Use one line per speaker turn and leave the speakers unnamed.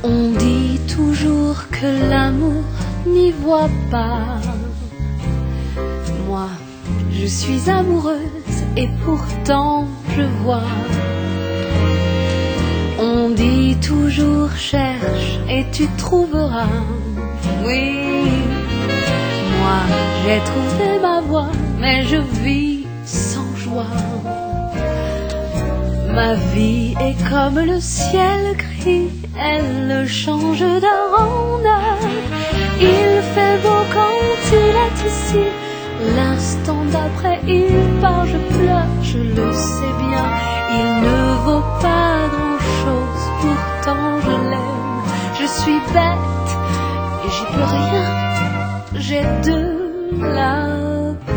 On dit toujours que l'amour n'y voit pas. Moi, je suis amoureuse et pourtant je vois. On dit toujours cherche et tu trouveras. Oui, moi j'ai trouvé ma voie, mais je vis sans joie. Ma vie est comme le ciel gris, elle change d'heure en heure. Il fait beau quand il est ici, l'instant d'après il part, je pleure, je le sais bien. Il ne vaut pas grand-chose, pourtant je l'aime. Je suis bête et j'y peux rien, j'ai de la